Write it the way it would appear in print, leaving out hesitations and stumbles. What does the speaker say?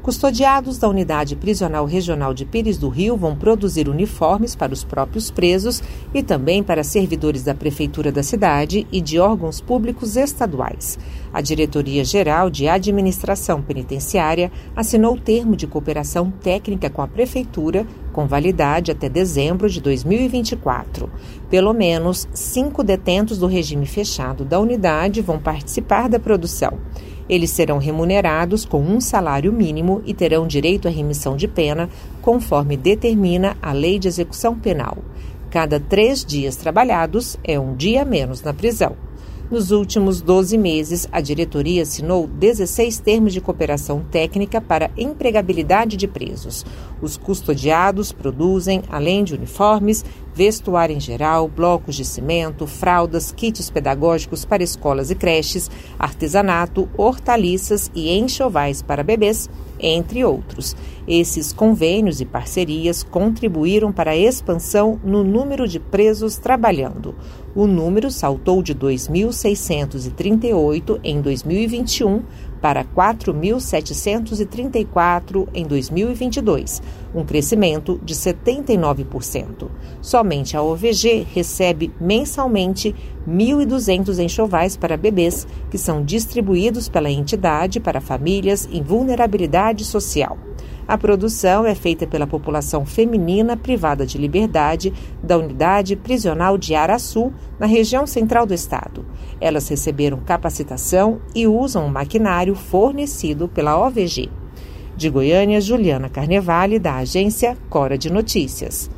Custodiados da Unidade Prisional Regional de Pires do Rio vão produzir uniformes para os próprios presos e também para servidores da Prefeitura da cidade e de órgãos públicos estaduais. A Diretoria-Geral de Administração Penitenciária assinou o termo de cooperação técnica com a Prefeitura, com validade até dezembro de 2024. Pelo menos 5 detentos do regime fechado da unidade vão participar da produção. Eles serão remunerados com um salário mínimo e terão direito à remissão de pena, conforme determina a Lei de Execução Penal. Cada 3 dias trabalhados é um dia a menos na prisão. Nos últimos 12 meses, a diretoria assinou 16 termos de cooperação técnica para empregabilidade de presos. Os custodiados produzem, além de uniformes, vestuário em geral, blocos de cimento, fraldas, kits pedagógicos para escolas e creches, artesanato, hortaliças e enxovais para bebês, entre outros. Esses convênios e parcerias contribuíram para a expansão no número de presos trabalhando. O número saltou de 2.638 em 2021 para 4.734 em 2022, um crescimento de 79%. Somente a OVG recebe mensalmente 1.200 enxovais para bebês, que são distribuídos pela entidade para famílias em vulnerabilidade social. A produção é feita pela população feminina privada de liberdade da Unidade Prisional de Araçu, na região central do estado. Elas receberam capacitação e usam um maquinário fornecido pela OVG. De Goiânia, Juliana Carnevale, da agência Cora de Notícias.